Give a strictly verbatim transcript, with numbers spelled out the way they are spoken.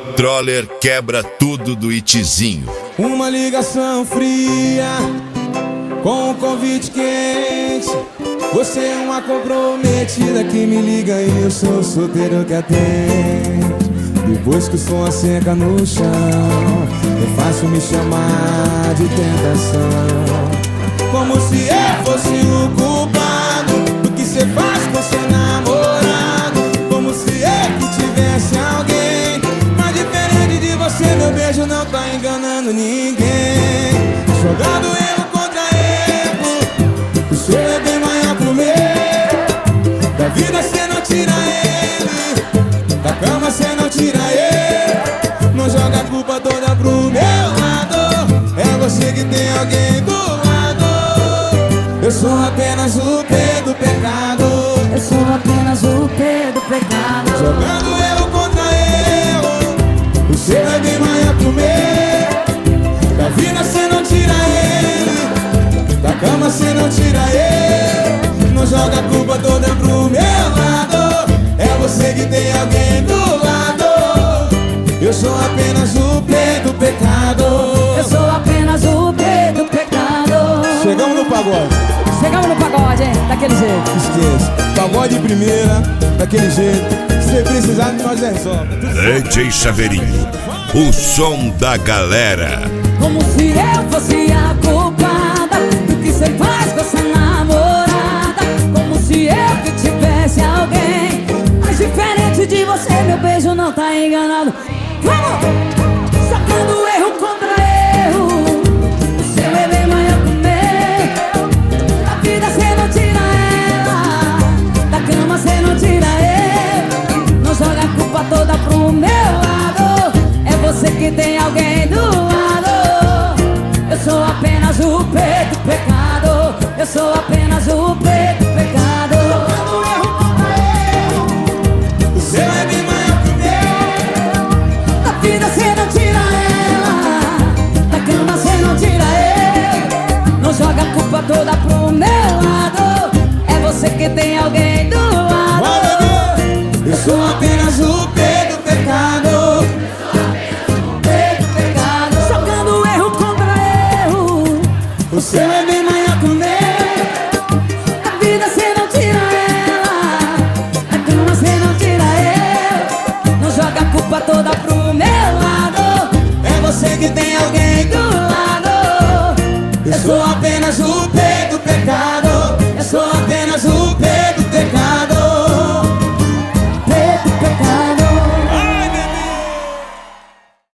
Troller quebra tudo do Itizinho. Uma ligação fria com um convite quente. Você é uma comprometida que me liga e eu sou o solteiro que atende. Depois que o som asseca no chão, é fácil me chamar de tentação. Como se eu fosse o culpado do que cê faz com seu namorado. Como se eu que tivesse alguém. Mas diferente de você, meu beijo não tá enganando ninguém. Jogando erro contra erro, o seu é bem maior que o meu. Da vida cê não tira ele, da cama cê não tira ele. Não joga a culpa toda pro meu lado. É você que tem alguém do lado. Eu sou apenas o P do pecado. Eu sou apenas o P do pecado. Jogando erro contra erro, o seu é bem maior que o meu. Da vida cê não tira ele, da cama cê não tira ele. Não joga a culpa toda pro meu lado. É você que tem alguém do lado. Eu sou apenas o P do pecado. Eu sou apenas o P do pecado. Chegamos no pagode. Chegamos no pagode, hein? Daquele jeito. Esqueça, pagode de primeira, daquele jeito. Se precisar, nós resolve. D J Chaveirinho, o som da galera. Como se eu fosse a culpada do que cê faz com essa namorada. Como se eu que tivesse alguém. Mas diferente de você, meu beijo não tá enganado. Vamos! Sacando erro contra erro, o seu é bem maior que o meu. Da vida cê não tira ela, da cama cê não tira ele. Não joga a culpa toda pro meu lado. É você que tem alguém do lado. Eu sou apenas o P do pecado. Eu sou apenas o P do pecado. Jogando erro contra erro, o seu é bem maior que o meu. da vida cê não tira ela, da cama cê não tira ele. Não joga a culpa toda pro meu lado. É você que tem alguém do lado. Eu sou apenas o P do pecado. P do pecado. Jogando erro contra erro, O seu é bem maior que o meu. da vida cê não tira ela, da cama cê não tira ele. Não joga a culpa toda pro meu lado. É você que tem alguém do Do lado. Eu sou apenas o P